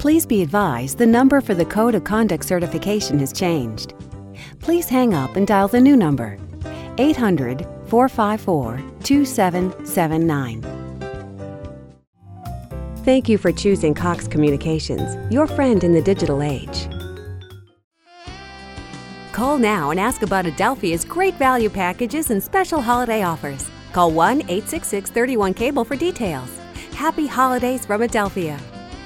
Please be advised the number for the Code of Conduct certification has changed. Please hang up and dial the new number, 800-454-2779. Thank you for choosing Cox Communications, your friend in the digital age. Call now and ask about Adelphia's great value packages and special holiday offers. Call 1-866-31-CABLE for details. Happy holidays from Adelphia.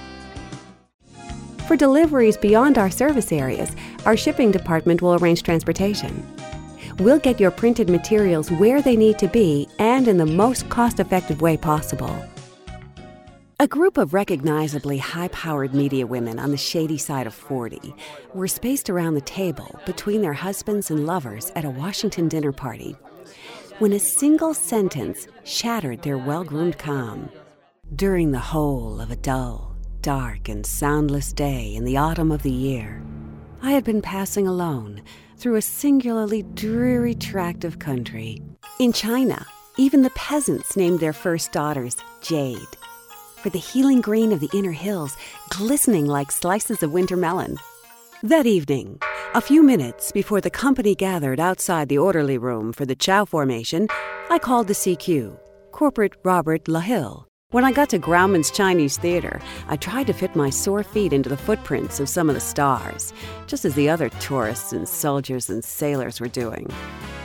For deliveries beyond our service areas, our shipping department will arrange transportation. We'll get your printed materials where they need to be and in the most cost-effective way possible. A group of recognizably high-powered media women on the shady side of 40 were spaced around the table between their husbands and lovers at a Washington dinner party when a single sentence shattered their well-groomed calm. During the whole of a dull, dark, and soundless day in the autumn of the year, I had been passing alone through a singularly dreary tract of country. In China, even the peasants named their first daughters Jade, for the healing green of the inner hills glistening like slices of winter melon. That evening, a few minutes before the company gathered outside the orderly room for the chow formation, I called the CQ, Corporate Robert LaHill. When I got to Grauman's Chinese Theater, I tried to fit my sore feet into the footprints of some of the stars, just as the other tourists and soldiers and sailors were doing.